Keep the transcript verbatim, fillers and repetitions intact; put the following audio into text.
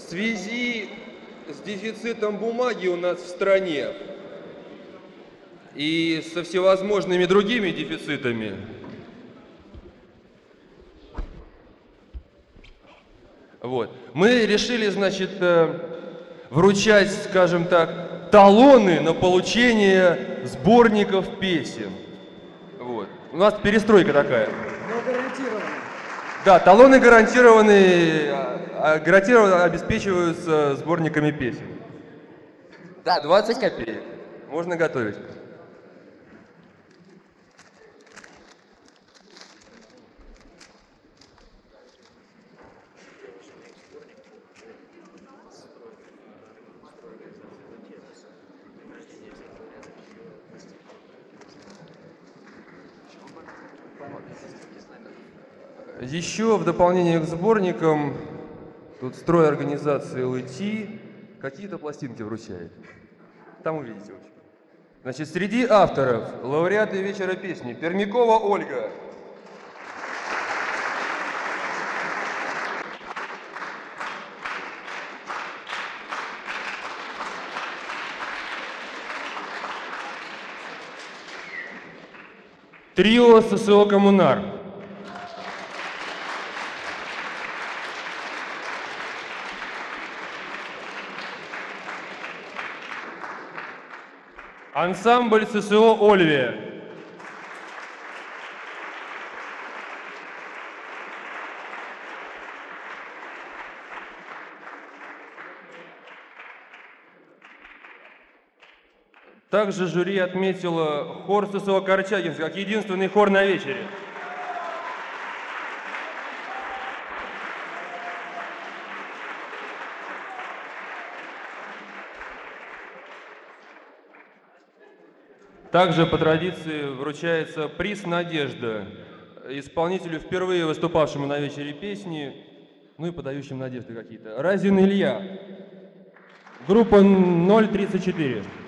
В связи с дефицитом бумаги у нас в стране и со всевозможными другими дефицитами вот, мы решили, значит, вручать, скажем так, талоны на получение сборников песен. Вот. У нас перестройка такая. Но гарантированно. Да, талоны гарантированные, гарантированно обеспечиваются сборниками песен. Да, двадцать копеек. Можно готовить. Еще в дополнение к сборникам, тут строй организации эл и ти какие-то пластинки вручает. Там увидите. Значит, среди авторов лауреаты вечера песни Пермякова Ольга. Трио ССО «Коммунар». Ансамбль ССО «Ольвия». Также жюри отметило хор ССО «Корчагинск» как единственный хор на вечере. Также по традиции вручается приз «Надежда» исполнителю, впервые выступавшему на вечере песни, ну и подающим надежды какие-то. Разин Илья, группа ноль тридцать четыре.